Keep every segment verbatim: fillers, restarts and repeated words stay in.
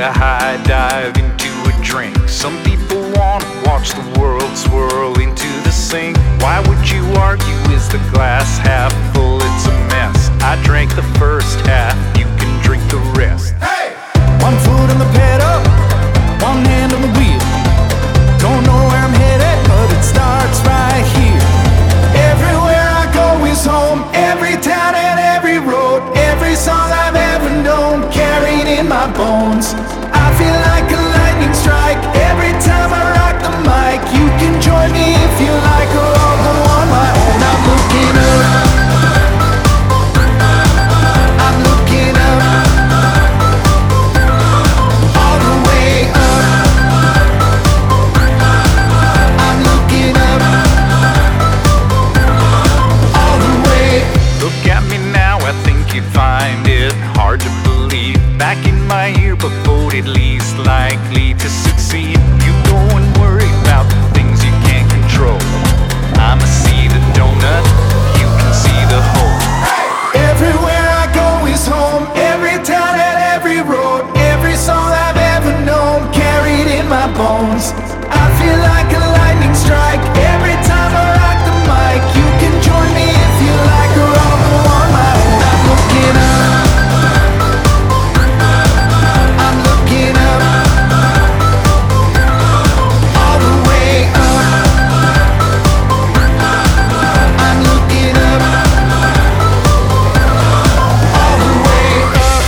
a high dive into a drink. Some people want to watch the world swirl into the sink. Why would you argue? Is the glass half full? It's a mess. I drank the first half, you can drink the rest. Hey! One foot on the pedal, one hand on the wheel. Don't know where I'm headed, but it starts right here. Everywhere I go is home, every town and every road, every song I've ever known, carried in my bones. I feel like a lightning strike every time I rock the mic. You can join me if you like, or I'll go on my own. I'm looking up, I'm looking up, all the way up. I'm looking up, all the way. Look at me now, I think you'd find it hard to believe. Back in my year, but voted least likely to succeed. You go and worry about the things you can't control. I'm a seed of donut, you can see the hole. Everywhere I go is home, every town and every road, every song I've ever known, carried in my bones. I feel like a lightning strike every time I rock the mic. You can join me if you like, or I'll go on my own. I'm looking up, I'm looking up, all the way up. I'm looking up, all the way up.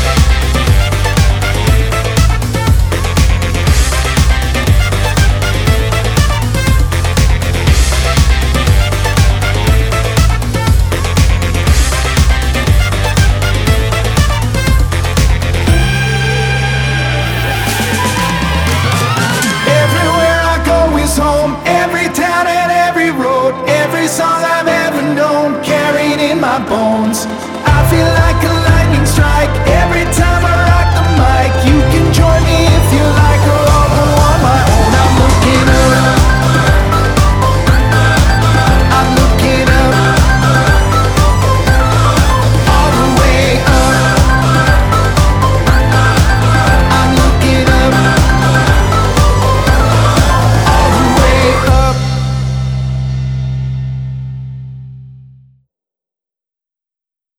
Everywhere I go is home, every town and every road, every song I've ever known, carried in my bones.